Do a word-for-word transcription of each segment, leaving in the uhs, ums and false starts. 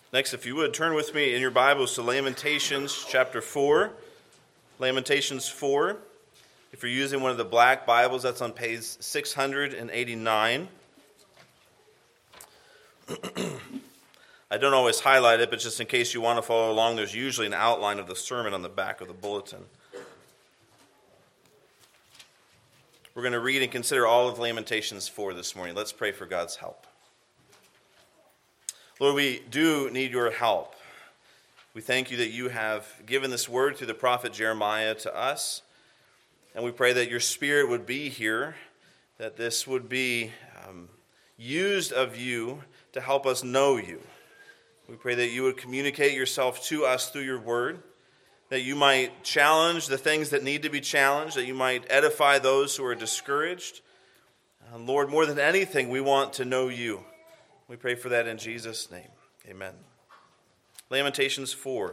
Next, if you would, turn with me in your Bibles to Lamentations chapter four. Lamentations four. If you're using one of the black Bibles, that's on page six hundred eighty-nine. I don't always highlight it, but just in case you want to follow along, there's usually an outline of the sermon on the back of the bulletin. We're going to read and consider all of Lamentations four this morning. Let's pray for God's help. Lord, we do need your help. We thank you that you have given this word through the prophet Jeremiah to us. And we pray that your Spirit would be here, that this would be um, used of you to help us know you. We pray that you would communicate yourself to us through your word, that you might challenge the things that need to be challenged, that you might edify those who are discouraged. Uh, Lord, more than anything, we want to know you. We pray for that in Jesus' name. Amen. Lamentations four.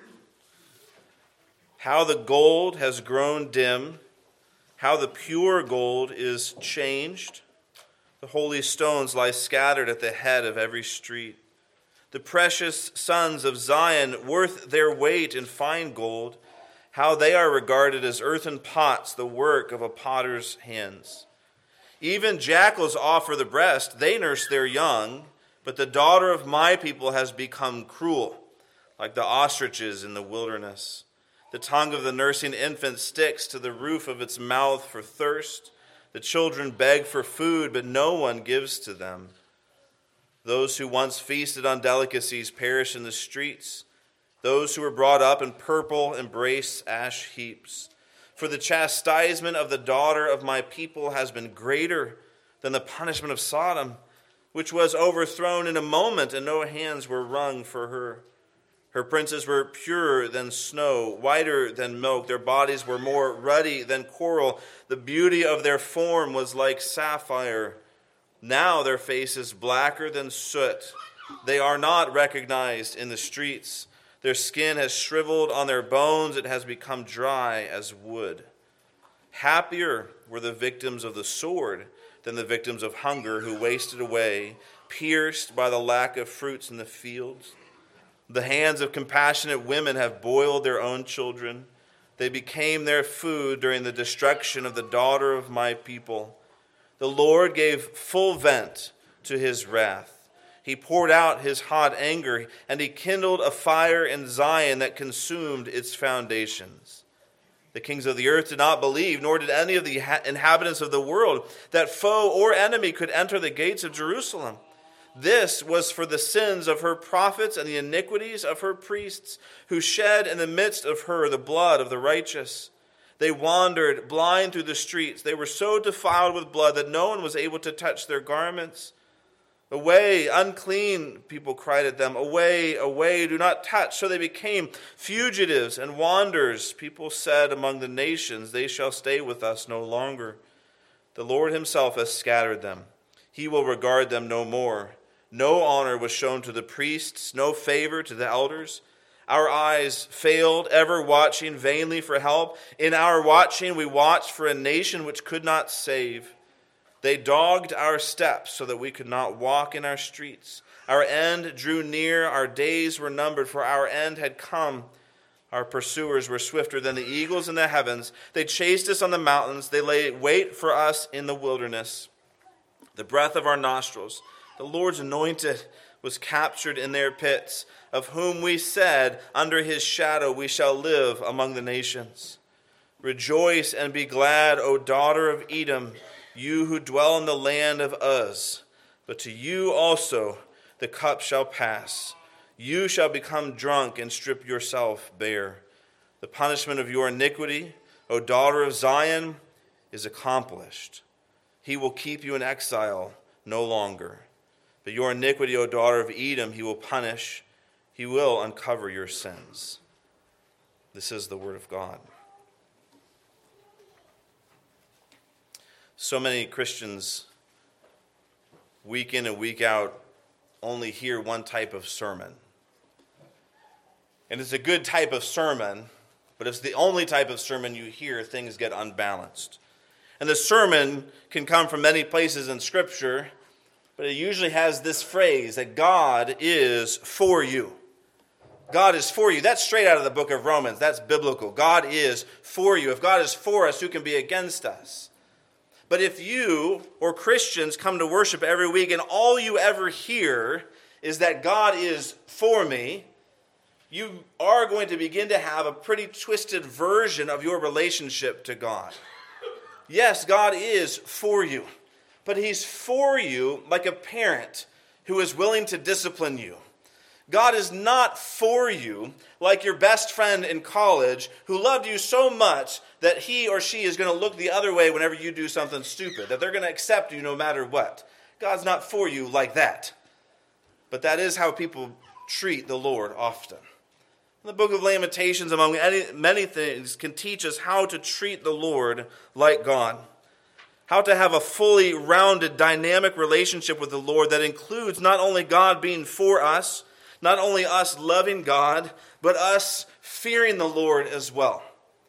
How the gold has grown dim, how the pure gold is changed. The holy stones lie scattered at the head of every street. The precious sons of Zion, worth their weight in fine gold, how they are regarded as earthen pots, the work of a potter's hands. Even jackals offer the breast, they nurse their young, but the daughter of my people has become cruel, like the ostriches in the wilderness. The tongue of the nursing infant sticks to the roof of its mouth for thirst. The children beg for food, but no one gives to them. Those who once feasted on delicacies perish in the streets. Those who were brought up in purple embrace ash heaps. For the chastisement of the daughter of my people has been greater than the punishment of Sodom, which was overthrown in a moment, and no hands were wrung for her. Her princes were purer than snow, whiter than milk. Their bodies were more ruddy than coral. The beauty of their form was like sapphire. Now their face is blacker than soot. They are not recognized in the streets. Their skin has shriveled on their bones. It has become dry as wood. Happier were the victims of the sword than the victims of hunger who wasted away, pierced by the lack of fruits in the fields. The hands of compassionate women have boiled their own children. They became their food during the destruction of the daughter of my people. The Lord gave full vent to his wrath. He poured out his hot anger, and he kindled a fire in Zion that consumed its foundations. The kings of the earth did not believe, nor did any of the inhabitants of the world, that foe or enemy could enter the gates of Jerusalem. This was for the sins of her prophets and the iniquities of her priests, who shed in the midst of her the blood of the righteous. They wandered blind through the streets. They were so defiled with blood that no one was able to touch their garments. Away, unclean, people cried at them. Away, away, do not touch. So they became fugitives and wanderers. People said among the nations, they shall stay with us no longer. The Lord himself has scattered them. He will regard them no more. No honor was shown to the priests, no favor to the elders. Our eyes failed, ever watching vainly for help. In our watching, we watched for a nation which could not save. They dogged our steps so that we could not walk in our streets. Our end drew near, our days were numbered, for our end had come. Our pursuers were swifter than the eagles in the heavens. They chased us on the mountains. They lay wait for us in the wilderness. The breath of our nostrils, the Lord's anointed, was captured in their pits, of whom we said, under his shadow we shall live among the nations. Rejoice and be glad, O daughter of Edom, you who dwell in the land of Uz. But to you also the cup shall pass. You shall become drunk and strip yourself bare. The punishment of your iniquity, O daughter of Zion, is accomplished. He will keep you in exile no longer. But your iniquity, O daughter of Edom, he will punish. He will uncover your sins. This is the word of God. So many Christians, week in and week out, only hear one type of sermon. And it's a good type of sermon, but it's the only type of sermon you hear, things get unbalanced. And the sermon can come from many places in Scripture, but but it usually has this phrase that God is for you. God is for you. That's straight out of the book of Romans. That's biblical. God is for you. If God is for us, who can be against us? But if you or Christians come to worship every week and all you ever hear is that God is for me, you are going to begin to have a pretty twisted version of your relationship to God. Yes, God is for you, but he's for you like a parent who is willing to discipline you. God is not for you like your best friend in college who loved you so much that he or she is going to look the other way whenever you do something stupid, that they're going to accept you no matter what. God's not for you like that. But that is how people treat the Lord often. The book of Lamentations, among many things, can teach us how to treat the Lord like God. How to have a fully rounded, dynamic relationship with the Lord that includes not only God being for us, not only us loving God, but us fearing the Lord as well.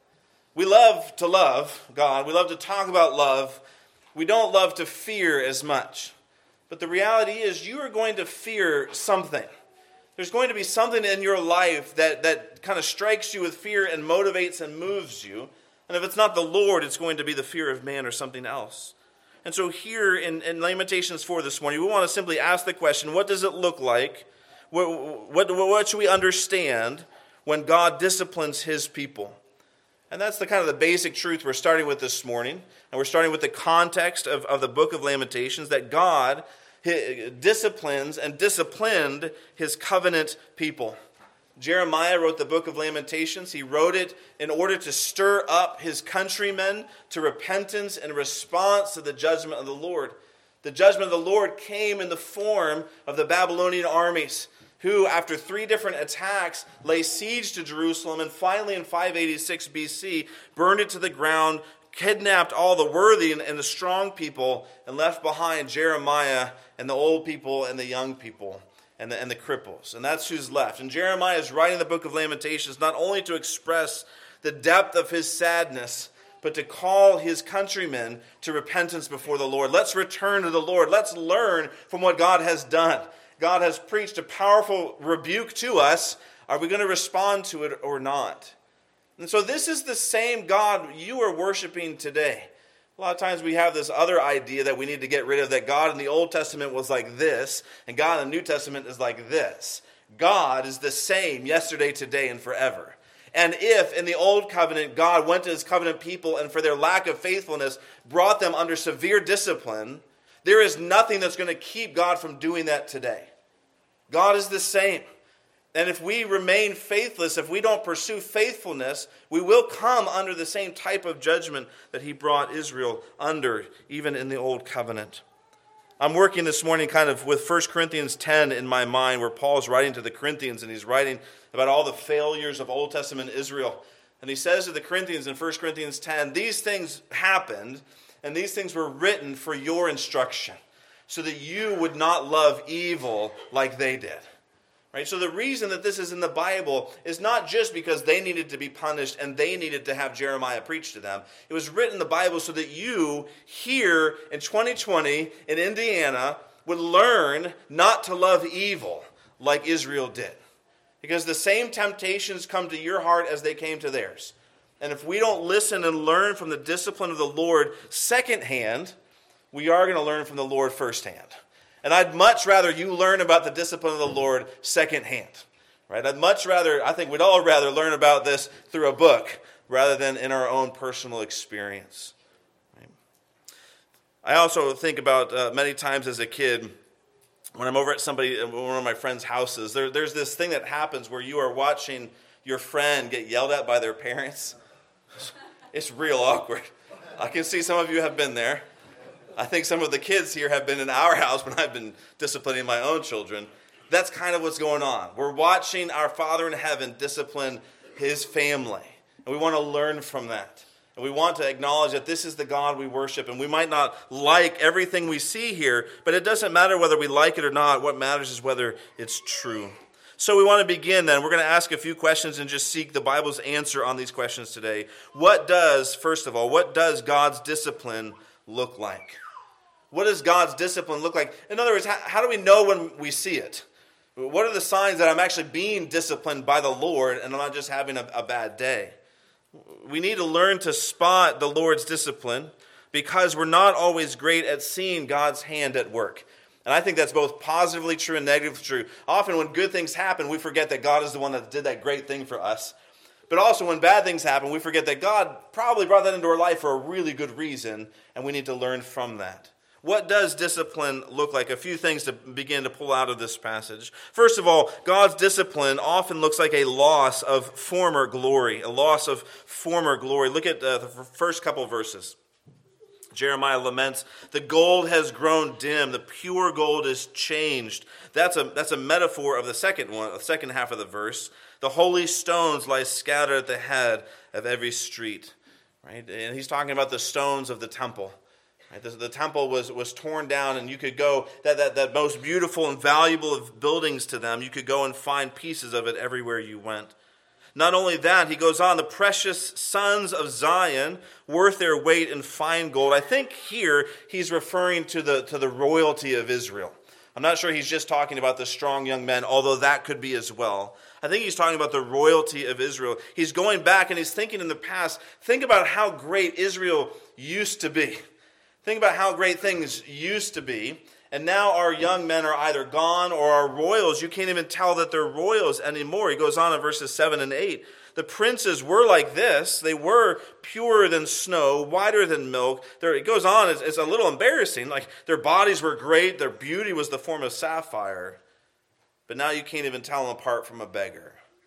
We love to love God. We love to talk about love. We don't love to fear as much. But the reality is you are going to fear something. There's going to be something in your life that, that kind of strikes you with fear and motivates and moves you. And if it's not the Lord, it's going to be the fear of man or something else. And so here in, in Lamentations four this morning, we want to simply ask the question, what does it look like? What, what, what should we understand when God disciplines his people? And that's the kind of the basic truth we're starting with this morning. And we're starting with the context of, of the book of Lamentations, that God disciplines and disciplined his covenant people. Jeremiah wrote the book of Lamentations. He wrote it in order to stir up his countrymen to repentance in response to the judgment of the Lord. The judgment of the Lord came in the form of the Babylonian armies, who, after three different attacks, lay siege to Jerusalem, and finally in five eighty-six B C, burned it to the ground, kidnapped all the worthy and the strong people, and left behind Jeremiah and the old people and the young people and the, and the cripples. And that's who's left. And Jeremiah is writing the book of Lamentations not only to express the depth of his sadness, but to call his countrymen to repentance before the Lord. Let's return to the Lord. Let's learn from what God has done. God has preached a powerful rebuke to us. Are we going to respond to it or not? And so this is the same God you are worshiping today. A lot of times we have this other idea that we need to get rid of, that God in the Old Testament was like this, and God in the New Testament is like this. God is the same yesterday, today, and forever. And if in the Old Covenant God went to his covenant people and for their lack of faithfulness brought them under severe discipline, there is nothing that's going to keep God from doing that today. God is the same. And if we remain faithless, if we don't pursue faithfulness, we will come under the same type of judgment that he brought Israel under, even in the Old Covenant. I'm working this morning kind of with First Corinthians ten in my mind, where Paul's writing to the Corinthians, and he's writing about all the failures of Old Testament Israel. And he says to the Corinthians in First Corinthians ten, these things happened, and these things were written for your instruction, so that you would not love evil like they did. Right? So the reason that this is in the Bible is not just because they needed to be punished and they needed to have Jeremiah preach to them. It was written in the Bible so that you here in twenty twenty in Indiana would learn not to love evil like Israel did. Because the same temptations come to your heart as they came to theirs. And if we don't listen and learn from the discipline of the Lord secondhand, we are going to learn from the Lord firsthand. And I'd much rather you learn about the discipline of the Lord secondhand. Right? I'd much rather, I think we'd all rather learn about this through a book rather than in our own personal experience. Right? I also think about uh, many times as a kid, when I'm over at somebody, one of my friends' houses, there, there's this thing that happens where you are watching your friend get yelled at by their parents. It's real awkward. I can see some of you have been there. I think some of the kids here have been in our house when I've been disciplining my own children. That's kind of what's going on. We're watching our Father in heaven discipline his family. And we want to learn from that. And we want to acknowledge that this is the God we worship. And we might not like everything we see here, but it doesn't matter whether we like it or not. What matters is whether it's true. So we want to begin then. We're going to ask a few questions and just seek the Bible's answer on these questions today. What does, first of all, what does God's discipline look like? What does God's discipline look like? In other words, how, how do we know when we see it? What are the signs that I'm actually being disciplined by the Lord and I'm not just having a, a bad day? We need to learn to spot the Lord's discipline because we're not always great at seeing God's hand at work. And I think that's both positively true and negatively true. Often when good things happen, we forget that God is the one that did that great thing for us. But also when bad things happen, we forget that God probably brought that into our life for a really good reason, and we need to learn from that. What does discipline look like? A few things to begin to pull out of this passage. First of all, God's discipline often looks like a loss of former glory, a loss of former glory. Look at uh, the first couple verses. Jeremiah laments, the gold has grown dim, the pure gold is changed. That's a, that's a metaphor of the second one, the second half of the verse. The holy stones lie scattered at the head of every street. Right? And he's talking about the stones of the temple. Right? The, the temple was, was torn down, and you could go, that, that, that most beautiful and valuable of buildings to them, you could go and find pieces of it everywhere you went. Not only that, he goes on, the precious sons of Zion, worth their weight in fine gold. I think here he's referring to the, to the royalty of Israel. I'm not sure he's just talking about the strong young men, although that could be as well. I think he's talking about the royalty of Israel. He's going back and he's thinking in the past, think about how great Israel used to be. Think about how great things used to be. And now our young men are either gone or our royals. You can't even tell that they're royals anymore. He goes on in verses seven and eight. The princes were like this. They were purer than snow, whiter than milk. There, it goes on. It's, it's a little embarrassing. Like their bodies were great. Their beauty was the form of sapphire. But now you can't even tell them apart from a beggar.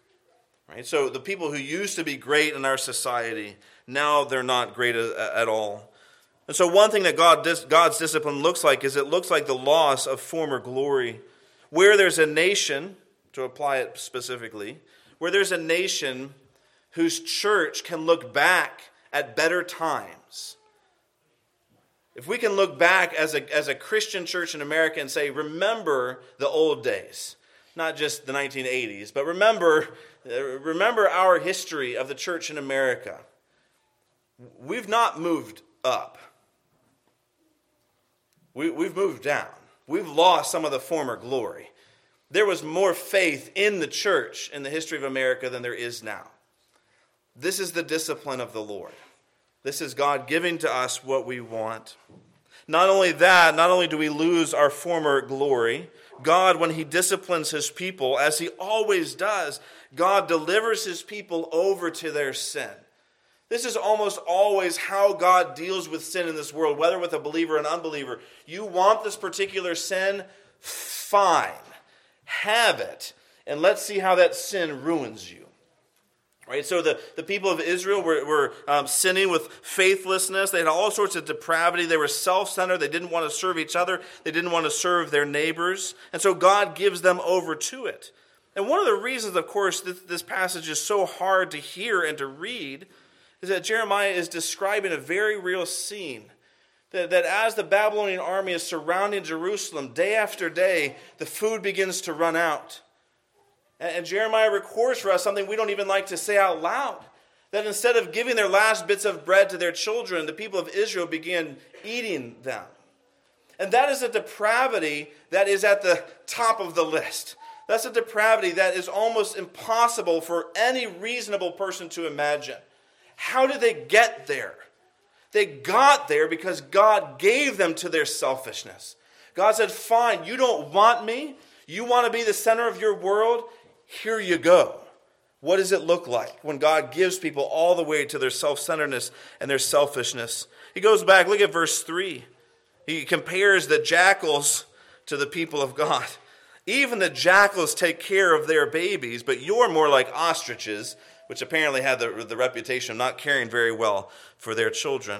Right? So the people who used to be great in our society, now they're not great at all. And so one thing that God, God's discipline looks like is it looks like the loss of former glory. Where there's a nation, to apply it specifically, where there's a nation whose church can look back at better times. If we can look back as a, as a Christian church in America and say, remember the old days, not just the nineteen eighties, but remember, remember our history of the church in America. We've not moved up. We, we've moved down. We've lost some of the former glory. There was more faith in the church in the history of America than there is now. This is the discipline of the Lord. This is God giving to us what we want. Not only that, not only do we lose our former glory, God, when he disciplines his people, as he always does, God delivers his people over to their sin. This is almost always how God deals with sin in this world, whether with a believer or an unbeliever. You want this particular sin? Fine. Have it. And let's see how that sin ruins you. Right? So the, the people of Israel were, were um, sinning with faithlessness. They had all sorts of depravity. They were self-centered. They didn't want to serve each other. They didn't want to serve their neighbors. And so God gives them over to it. And one of the reasons, of course, this, this passage is so hard to hear and to read is that Jeremiah is describing a very real scene. That, that as the Babylonian army is surrounding Jerusalem, day after day, the food begins to run out. And, and Jeremiah records for us something we don't even like to say out loud. That instead of giving their last bits of bread to their children, the people of Israel began eating them. And that is a depravity that is at the top of the list. That's a depravity that is almost impossible for any reasonable person to imagine. How did they get there? They got there because God gave them to their selfishness. God said, fine, you don't want me? You want to be the center of your world? Here you go. What does it look like when God gives people all the way to their self-centeredness and their selfishness? He goes back, look at verse three. He compares the jackals to the people of God. Even the jackals take care of their babies, but you're more like ostriches, which apparently had the, the reputation of not caring very well for their children.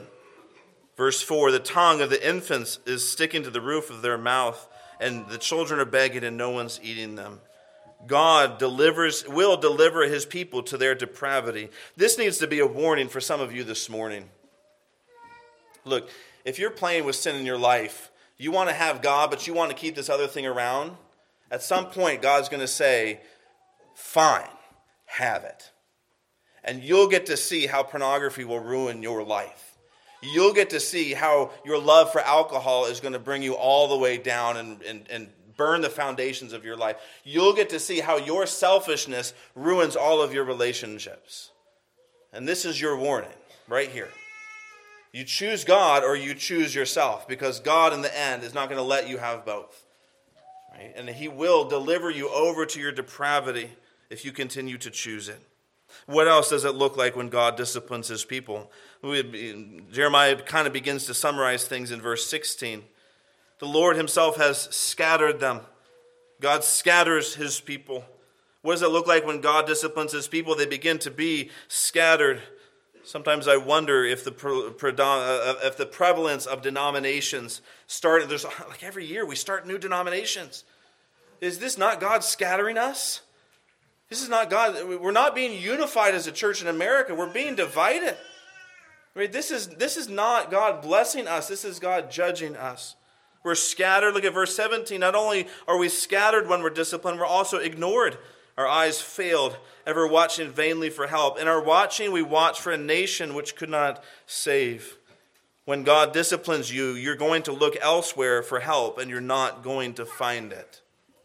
Verse four, the tongue of the infants is sticking to the roof of their mouth, and the children are begging and no one's eating them. God delivers, will deliver his people to their depravity. This needs to be a warning for some of you this morning. Look, if you're playing with sin in your life, you want to have God, but you want to keep this other thing around, at some point God's going to say, fine, have it. And you'll get to see how pornography will ruin your life. you'll get to see how your love for alcohol is going to bring you all the way down and, and, and burn the foundations of your life. You'll get to see how your selfishness ruins all of your relationships. And this is your warning right here. You choose God or you choose yourself, because God in the end is not going to let you have both. Right? And he will deliver you over to your depravity if you continue to choose it. What else does it look like when God disciplines his people? We, Jeremiah kind of begins to summarize things in verse sixteen. The Lord himself has scattered them. God scatters his people. What does it look like when God disciplines his people? They begin to be scattered. Sometimes I wonder if the if the prevalence of denominations started. There's like every year we start new denominations. Is this not God scattering us? This is not God. We're not being unified as a church in America. We're being divided. Right? This is this is not God blessing us. This is God judging us. We're scattered. Look at verse seventeen. Not only are we scattered when we're disciplined, we're also ignored. Our eyes failed, ever watching vainly for help. In our watching, we watch for a nation which could not save. When God disciplines you, you're going to look elsewhere for help, and you're not going to find it.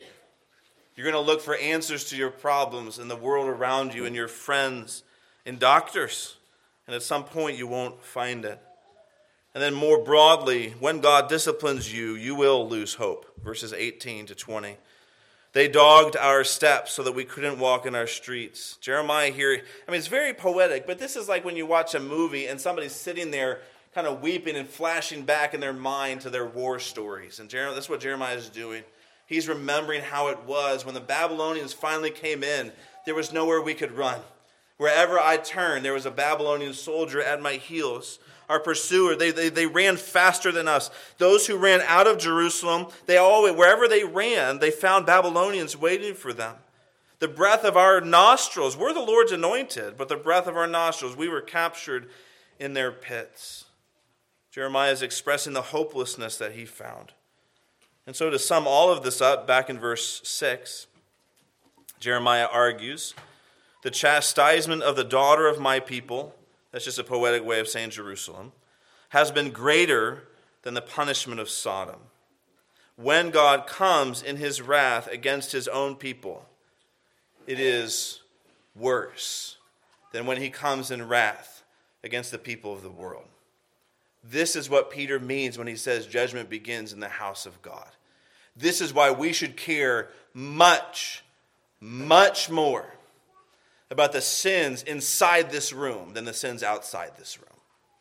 You're going to look for answers to your problems in the world around you, and your friends, in doctors. And at some point, you won't find it. And then more broadly, when God disciplines you, you will lose hope. Verses eighteen to twenty. They dogged our steps so that we couldn't walk in our streets. Jeremiah here, I mean, it's very poetic, but this is like when you watch a movie and somebody's sitting there kind of weeping and flashing back in their mind to their war stories. And Jeremiah, that's what Jeremiah is doing. He's remembering how it was when the Babylonians finally came in. There was nowhere we could run. Wherever I turned, there was a Babylonian soldier at my heels. Our pursuer, they, they, they ran faster than us. Those who ran out of Jerusalem, they always, wherever they ran, they found Babylonians waiting for them. The breath of our nostrils, we're the Lord's anointed, but the breath of our nostrils, we were captured in their pits. Jeremiah is expressing the hopelessness that he found. And so to sum all of this up, back in verse six, Jeremiah argues, the chastisement of the daughter of my people, that's just a poetic way of saying Jerusalem, has been greater than the punishment of Sodom. When God comes in his wrath against his own people, it is worse than when he comes in wrath against the people of the world. This is what Peter means when he says judgment begins in the house of God. This is why we should care much, much more about the sins inside this room than the sins outside this room.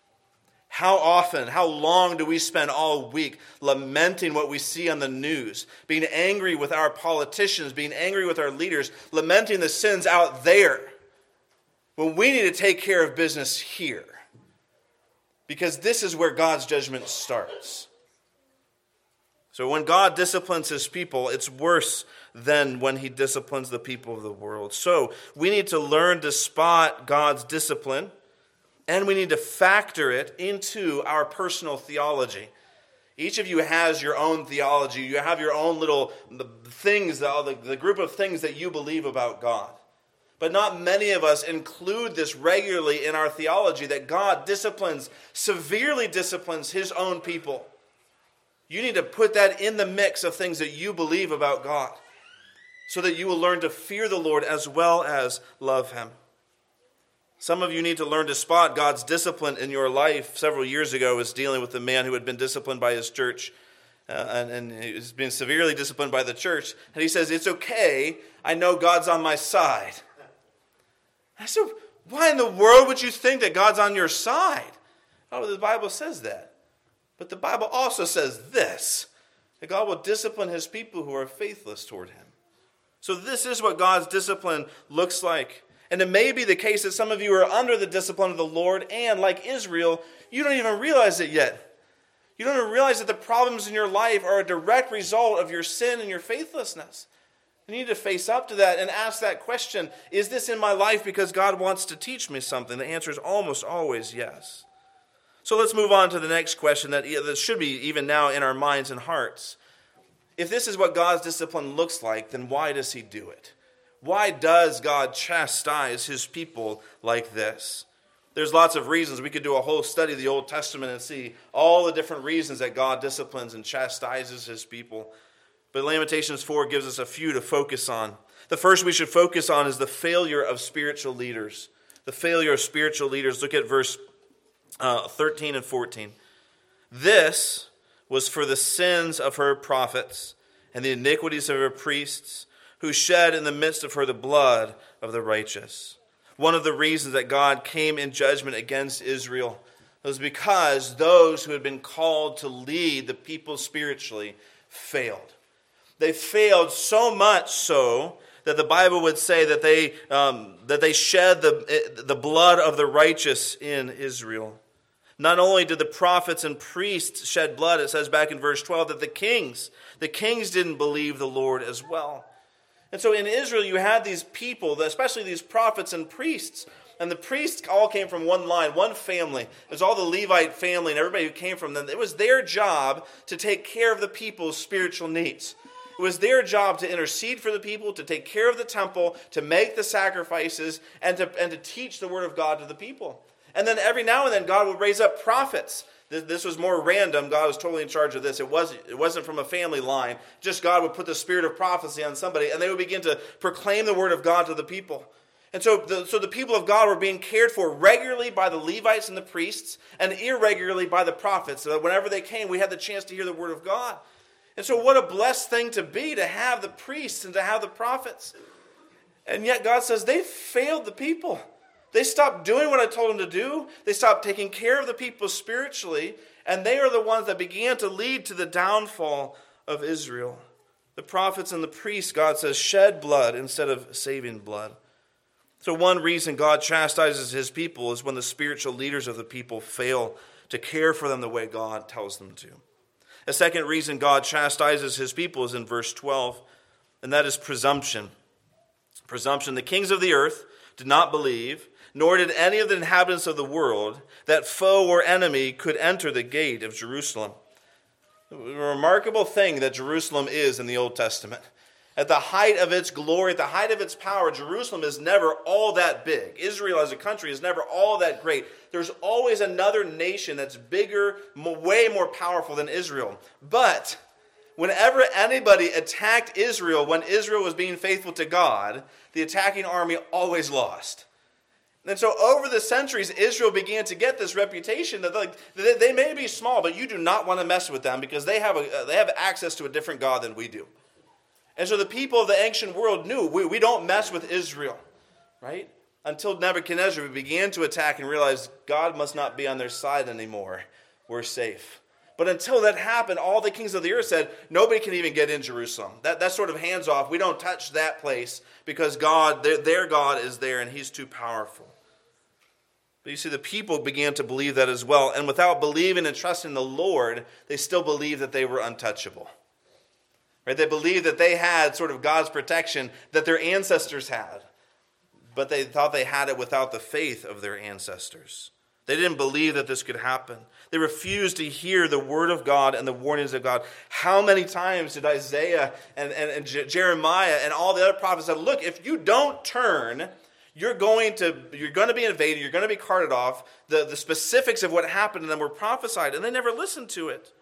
How often, how long do we spend all week lamenting what we see on the news, being angry with our politicians, being angry with our leaders, lamenting the sins out there, when we need to take care of business here? Because this is where God's judgment starts. So when God disciplines his people, it's worse than when he disciplines the people of the world. So we need to learn to spot God's discipline, and we need to factor it into our personal theology. Each of you has your own theology. You have your own little things, the, the group of things that you believe about God. But not many of us include this regularly in our theology, that God disciplines, severely disciplines his own people. You need to put that in the mix of things that you believe about God, so that you will learn to fear the Lord as well as love him. Some of you need to learn to spot God's discipline in your life. Several years ago, I was dealing with a man who had been disciplined by his church, uh, and, and he was being severely disciplined by the church. And he says, "It's okay, I know God's on my side." I said, why in the world would you think that God's on your side? Oh, the Bible says that. But the Bible also says this, that God will discipline his people who are faithless toward him. So this is what God's discipline looks like. And it may be the case that some of you are under the discipline of the Lord, and like Israel, you don't even realize it yet. You don't even realize that the problems in your life are a direct result of your sin and your faithlessness. You need to face up to that and ask that question, is this in my life because God wants to teach me something? The answer is almost always yes. So let's move on to the next question that, that should be even now in our minds and hearts. If this is what God's discipline looks like, then why does he do it? Why does God chastise his people like this? There's lots of reasons. We could do a whole study of the Old Testament and see all the different reasons that God disciplines and chastises his people. But Lamentations four gives us a few to focus on. The first we should focus on is the failure of spiritual leaders. The failure of spiritual leaders. Look at verse uh, thirteen and fourteen. This was for the sins of her prophets and the iniquities of her priests, who shed in the midst of her the blood of the righteous. One of the reasons that God came in judgment against Israel was because those who had been called to lead the people spiritually failed. They failed so much so that the Bible would say that they um, that they shed the, the blood of the righteous in Israel. Not only did the prophets and priests shed blood, it says back in verse twelve that the kings, the kings didn't believe the Lord as well. And so in Israel you had these people, especially these prophets and priests, and the priests all came from one line, one family. It was all the Levite family and everybody who came from them. It was their job to take care of the people's spiritual needs. It was their job to intercede for the people, to take care of the temple, to make the sacrifices, and to, and to teach the word of God to the people. And then every now and then God would raise up prophets. This, this was more random. God was totally in charge of this. It wasn't, it wasn't from a family line. Just God would put the spirit of prophecy on somebody, and they would begin to proclaim the word of God to the people. And so the, so the people of God were being cared for regularly by the Levites and the priests, and irregularly by the prophets. So that whenever they came, we had the chance to hear the word of God. And so what a blessed thing to be, to have the priests and to have the prophets. And yet God says they failed the people. They stopped doing what I told them to do. They stopped taking care of the people spiritually. And they are the ones that began to lead to the downfall of Israel. The prophets and the priests, God says, shed blood instead of saving blood. So one reason God chastises his people is when the spiritual leaders of the people fail to care for them the way God tells them to. A second reason God chastises his people is in verse twelve, and that is presumption. Presumption. The kings of the earth did not believe, nor did any of the inhabitants of the world, that foe or enemy could enter the gate of Jerusalem. A remarkable thing that Jerusalem is in the Old Testament. At the height of its glory, at the height of its power, Jerusalem is never all that big. Israel as a country is never all that great. There's always another nation that's bigger, way more powerful than Israel. But whenever anybody attacked Israel, when Israel was being faithful to God, the attacking army always lost. And so over the centuries, Israel began to get this reputation that like, they may be small, but you do not want to mess with them because they have, a, they have access to a different God than we do. And so the people of the ancient world knew, we, we don't mess with Israel, right? Until Nebuchadnezzar began to attack and realized God must not be on their side anymore. We're safe. But until that happened, all the kings of the earth said, nobody can even get in Jerusalem. That, that's sort of hands off. We don't touch that place because God, their, their God is there and he's too powerful. But you see, the people began to believe that as well. And without believing and trusting the Lord, they still believed that they were untouchable. Right? They believed that they had sort of God's protection that their ancestors had. But they thought they had it without the faith of their ancestors. They didn't believe that this could happen. They refused to hear the word of God and the warnings of God. How many times did Isaiah and, and, and Jeremiah and all the other prophets said, look, if you don't turn, you're going to you're going to be invaded, you're going to be carted off. The, the specifics of what happened to them were prophesied, and they never listened to it.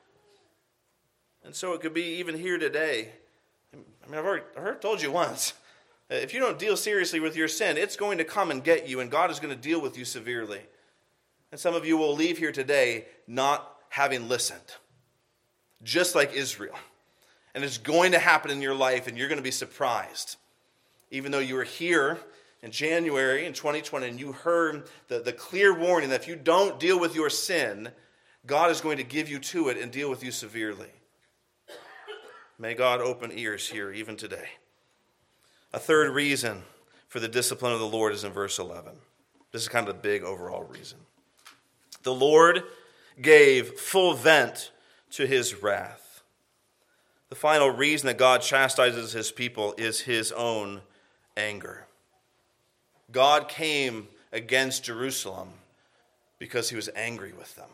And so it could be even here today. I mean, I've already, I've already told you once. If you don't deal seriously with your sin, it's going to come and get you, and God is going to deal with you severely. And some of you will leave here today not having listened, just like Israel. And it's going to happen in your life, and you're going to be surprised. Even though you were here in January in twenty twenty, and you heard the, the clear warning that if you don't deal with your sin, God is going to give you to it and deal with you severely. May God open ears here even today. A third reason for the discipline of the Lord is in verse eleven. This is kind of the big overall reason. The Lord gave full vent to his wrath. The final reason that God chastises his people is his own anger. God came against Jerusalem because he was angry with them.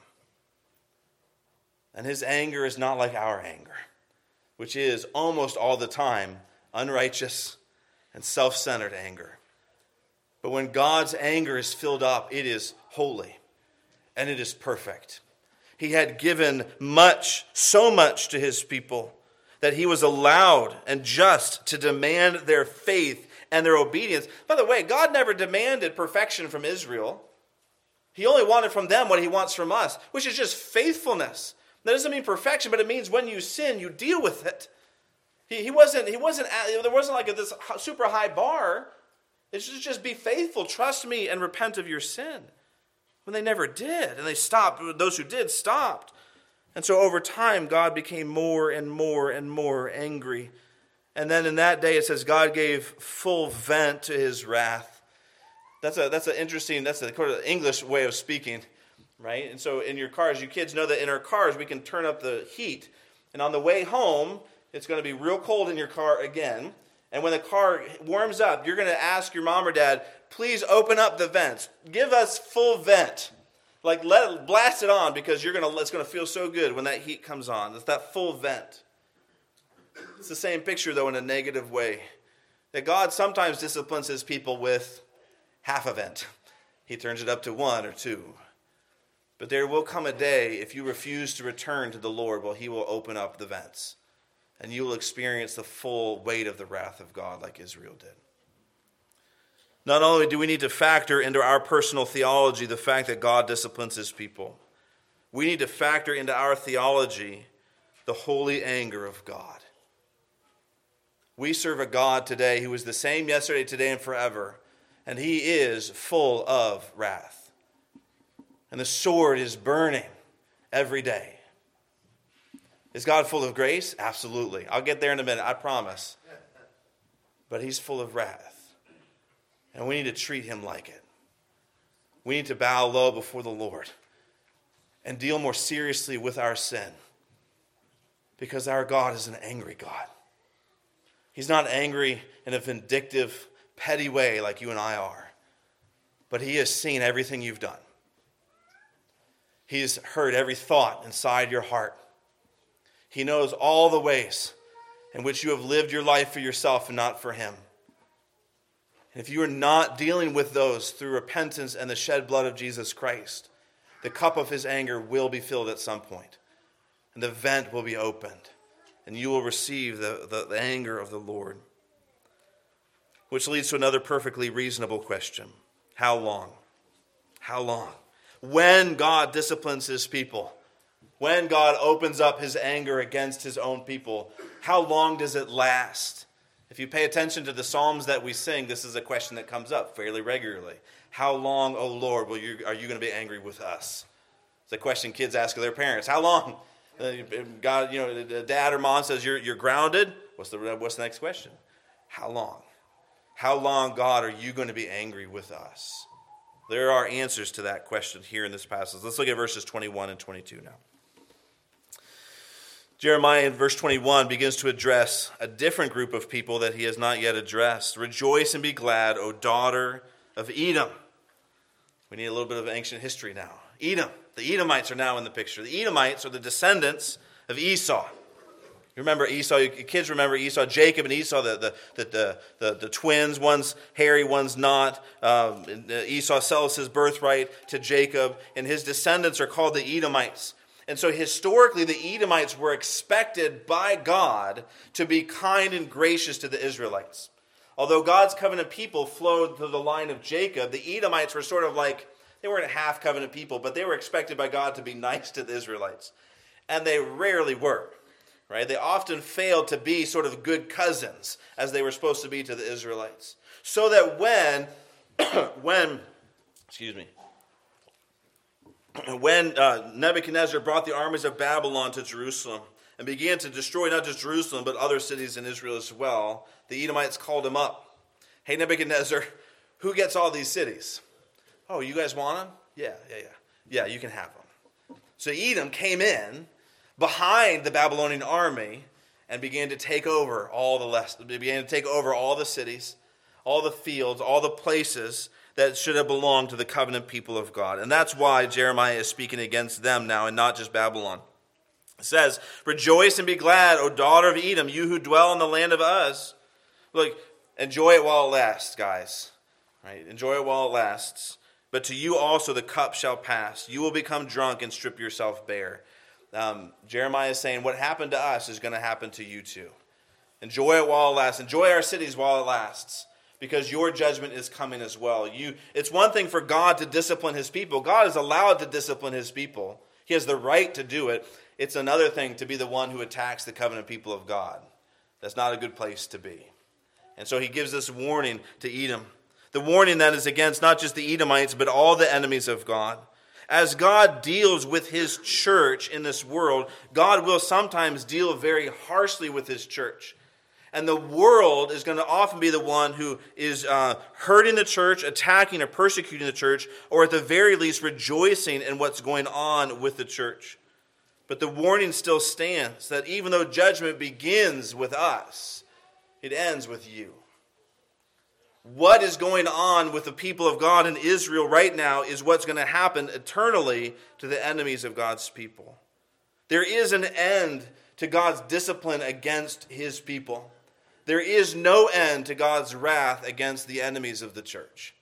And his anger is not like our anger, which is almost all the time unrighteous and self-centered anger. But when God's anger is filled up, it is holy, and it is perfect. He had given much, so much to his people, that he was allowed and just to demand their faith and their obedience. By the way, God never demanded perfection from Israel. He only wanted from them what he wants from us, which is just faithfulness. That doesn't mean perfection, but it means when you sin, you deal with it. He, he wasn't, he wasn't, there wasn't like a, this super high bar. It should just be faithful, trust me, and repent of your sin. When they never did, and they stopped, those who did stopped. And so over time, God became more and more and more angry. And then in that day, it says God gave full vent to his wrath. That's a that's an interesting, that's a kind of English way of speaking, right? And so in your cars, you kids know that in our cars, we can turn up the heat. And on the way home, it's going to be real cold in your car again. And when the car warms up, you're going to ask your mom or dad, please open up the vents. Give us full vent. Like, let it, blast it on, because you're gonna, it's going to feel so good when that heat comes on. It's that full vent. It's the same picture, though, in a negative way. That God sometimes disciplines his people with half a vent. He turns it up to one or two. But there will come a day, if you refuse to return to the Lord, well, he will open up the vents. And you will experience the full weight of the wrath of God like Israel did. Not only do we need to factor into our personal theology the fact that God disciplines his people, we need to factor into our theology the holy anger of God. We serve a God today who is the same yesterday, today, and forever, and he is full of wrath. And the sword is burning every day. Is God full of grace? Absolutely. I'll get there in a minute, I promise. But he's full of wrath. And we need to treat him like it. We need to bow low before the Lord and deal more seriously with our sin. Because our God is an angry God. He's not angry in a vindictive, petty way like you and I are. But he has seen everything you've done. He's heard every thought inside your heart. He knows all the ways in which you have lived your life for yourself and not for him. And if you are not dealing with those through repentance and the shed blood of Jesus Christ, the cup of his anger will be filled at some point, and the vent will be opened, and you will receive the, the, the anger of the Lord. Which leads to another perfectly reasonable question. How long? How long? When God disciplines his people, when God opens up his anger against his own people, how long does it last? If you pay attention to the Psalms that we sing, this is a question that comes up fairly regularly. How long, O Lord, will you, are you going to be angry with us? It's a question kids ask of their parents. How long? Uh, God, you know, the dad or mom says you're you're grounded. What's the what's the next question? How long? How long, God, are you going to be angry with us? There are answers to that question here in this passage. Let's look at verses twenty-one and twenty-two now. Jeremiah in verse twenty-one begins to address a different group of people that he has not yet addressed. Rejoice and be glad, O daughter of Edom. We need a little bit of ancient history now. Edom. The Edomites are now in the picture. The Edomites are the descendants of Esau. You remember Esau, your kids remember Esau, Jacob and Esau, the, the, the, the, the, the twins, one's hairy, one's not. Um, Esau sells his birthright to Jacob, and his descendants are called the Edomites. And so historically, the Edomites were expected by God to be kind and gracious to the Israelites. Although God's covenant people flowed through the line of Jacob, the Edomites were sort of like, they weren't half covenant people, but they were expected by God to be nice to the Israelites. And they rarely were. Right? They often failed to be sort of good cousins as they were supposed to be to the Israelites. So that when, when, excuse me, when uh, Nebuchadnezzar brought the armies of Babylon to Jerusalem and began to destroy not just Jerusalem but other cities in Israel as well, the Edomites called him up. Hey, Nebuchadnezzar, who gets all these cities? Oh, you guys want them? Yeah, yeah, yeah. Yeah, you can have them. So Edom came in behind the Babylonian army and began to take over all the less, began to take over all the cities, all the fields, all the places that should have belonged to the covenant people of God. And that's why Jeremiah is speaking against them now and not just Babylon. It says, rejoice and be glad, O daughter of Edom, you who dwell in the land of Uz. Look, enjoy it while it lasts, guys. Right? Enjoy it while it lasts. But to you also the cup shall pass. You will become drunk and strip yourself bare. Um, Jeremiah is saying what happened to us is going to happen to you too. Enjoy it while it lasts. Enjoy our cities while it lasts, because your judgment is coming as well. You, it's one thing for God to discipline his people. God is allowed to discipline his people. He has the right to do it. It's another thing to be the one who attacks the covenant people of God. That's not a good place to be. And so he gives this warning to Edom. The warning that is against not just the Edomites, but all the enemies of God. As God deals with his church in this world, God will sometimes deal very harshly with his church. And the world is going to often be the one who is uh, hurting the church, attacking or persecuting the church, or at the very least rejoicing in what's going on with the church. But the warning still stands that even though judgment begins with us, it ends with you. What is going on with the people of God in Israel right now is what's going to happen eternally to the enemies of God's people. There is an end to God's discipline against his people. There is no end to God's wrath against the enemies of the church.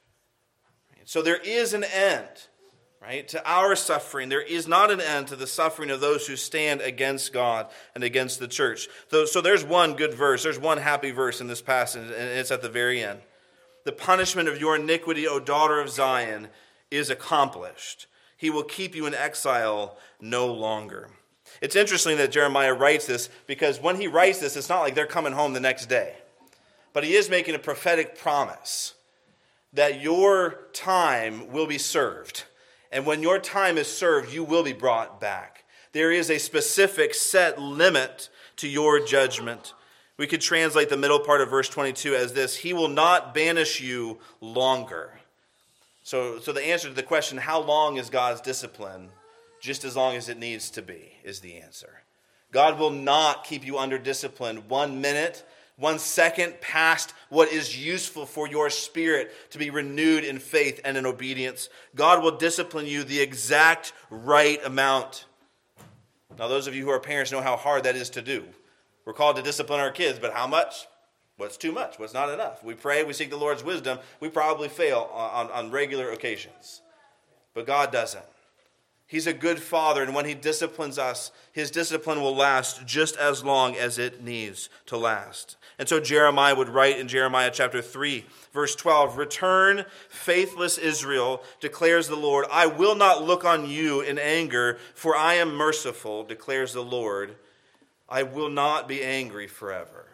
So there is an end, right, to our suffering. There is not an end to the suffering of those who stand against God and against the church. So, so there's one good verse. There's one happy verse in this passage, and it's at the very end. The punishment of your iniquity, O daughter of Zion, is accomplished. He will keep you in exile no longer. It's interesting that Jeremiah writes this, because when he writes this, it's not like they're coming home the next day. But he is making a prophetic promise that your time will be served. And when your time is served, you will be brought back. There is a specific set limit to your judgment. We could translate the middle part of verse twenty-two as this: he will not banish you longer. So, so the answer to the question, how long is God's discipline? Just as long as it needs to be, is the answer. God will not keep you under discipline one minute, one second past what is useful for your spirit to be renewed in faith and in obedience. God will discipline you the exact right amount. Now, those of you who are parents know how hard that is to do. We're called to discipline our kids, but how much? What's too much? What's not enough? We pray, we seek the Lord's wisdom. We probably fail on, on, on regular occasions. But God doesn't. He's a good father, and when he disciplines us, his discipline will last just as long as it needs to last. And so Jeremiah would write in Jeremiah chapter three, verse twelve, "Return, faithless Israel, declares the Lord. I will not look on you in anger, for I am merciful, declares the Lord. I will not be angry forever."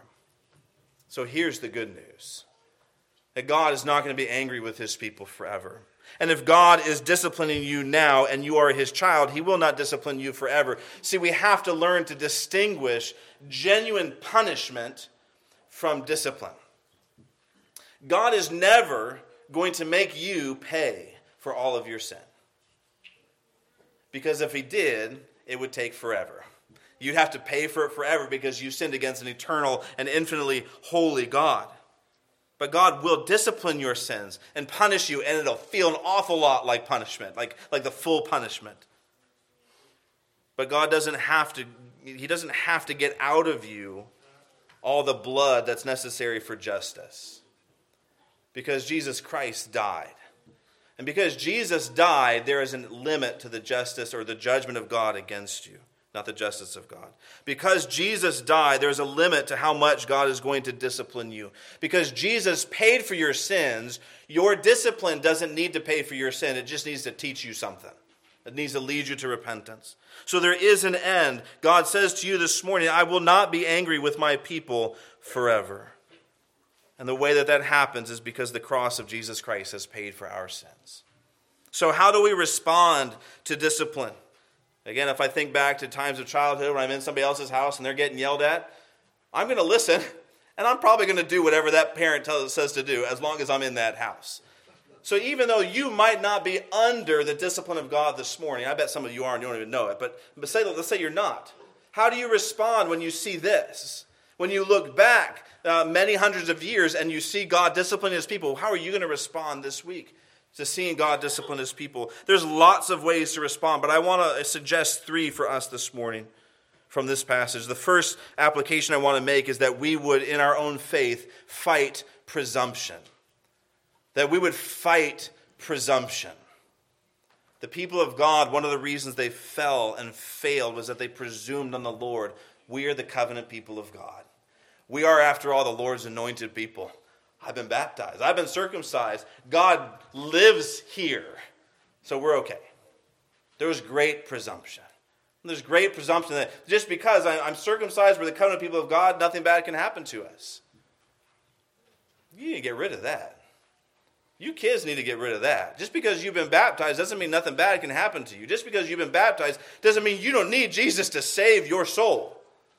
So here's the good news: that God is not going to be angry with his people forever. And if God is disciplining you now and you are his child, he will not discipline you forever. See, we have to learn to distinguish genuine punishment from discipline. God is never going to make you pay for all of your sin. Because if he did, it would take forever. You'd have to pay for it forever because you sinned against an eternal and infinitely holy God. But God will discipline your sins and punish you, and it'll feel an awful lot like punishment, like, like the full punishment. But God doesn't have to, he doesn't have to get out of you all the blood that's necessary for justice. Because Jesus Christ died. And because Jesus died, there is a limit to the justice or the judgment of God against you. Not the justice of God. Because Jesus died, there's a limit to how much God is going to discipline you. Because Jesus paid for your sins, your discipline doesn't need to pay for your sin. It just needs to teach you something. It needs to lead you to repentance. So there is an end. God says to you this morning, I will not be angry with my people forever. And the way that that happens is because the cross of Jesus Christ has paid for our sins. So how do we respond to discipline? Again, if I think back to times of childhood when I'm in somebody else's house and they're getting yelled at, I'm going to listen, and I'm probably going to do whatever that parent tells, says to do as long as I'm in that house. So even though you might not be under the discipline of God this morning, I bet some of you are and you don't even know it, but, but say, let's say you're not. How do you respond when you see this? When you look back uh, many hundreds of years and you see God discipline his people, how are you going to respond this week to seeing God discipline his people? There's lots of ways to respond, but I want to suggest three for us this morning from this passage. The first application I want to make is that we would, in our own faith, fight presumption. That we would fight presumption. The people of God, one of the reasons they fell and failed was that they presumed on the Lord. We are the covenant people of God. We are, after all, the Lord's anointed people. I've been baptized. I've been circumcised. God lives here. So we're okay. There was great presumption. There's great presumption that just because I'm circumcised, we're the covenant people of God, nothing bad can happen to us. You need to get rid of that. You kids need to get rid of that. Just because you've been baptized doesn't mean nothing bad can happen to you. Just because you've been baptized doesn't mean you don't need Jesus to save your soul.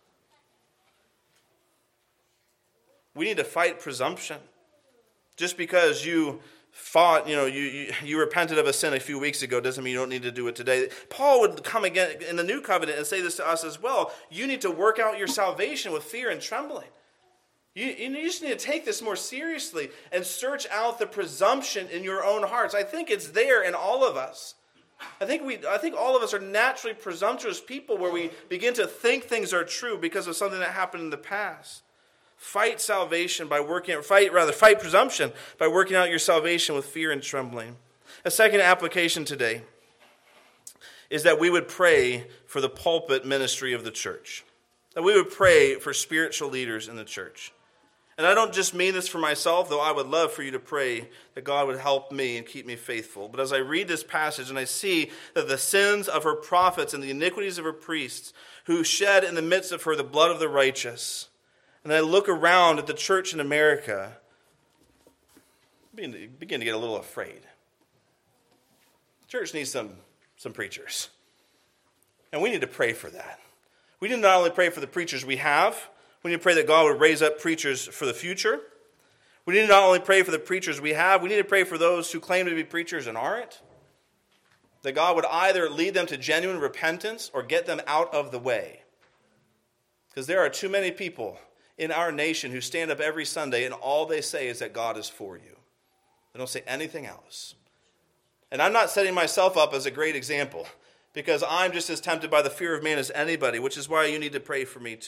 We need to fight presumption. Just because you fought, you know, you, you you repented of a sin a few weeks ago doesn't mean you don't need to do it today. Paul would come again in the new covenant and say this to us as well. You need to work out your salvation with fear and trembling. You, you just need to take this more seriously and search out the presumption in your own hearts. I think it's there in all of us. I think we, I think all of us are naturally presumptuous people where we begin to think things are true because of something that happened in the past. Fight salvation by working, fight rather, fight presumption by working out your salvation with fear and trembling. A second application today is that we would pray for the pulpit ministry of the church. That we would pray for spiritual leaders in the church. And I don't just mean this for myself, though I would love for you to pray that God would help me and keep me faithful. But as I read this passage and I see that the sins of her prophets and the iniquities of her priests, who shed in the midst of her the blood of the righteous, and I look around at the church in America, I begin to, begin to get a little afraid. Church needs some, some preachers. And we need to pray for that. We need to not only pray for the preachers we have, we need to pray that God would raise up preachers for the future. We need to not only pray for the preachers we have, we need to pray for those who claim to be preachers and aren't. That God would either lead them to genuine repentance or get them out of the way. Because there are too many people in our nation who stand up every Sunday and all they say is that God is for you. They don't say anything else. And I'm not setting myself up as a great example because I'm just as tempted by the fear of man as anybody, which is why you need to pray for me too.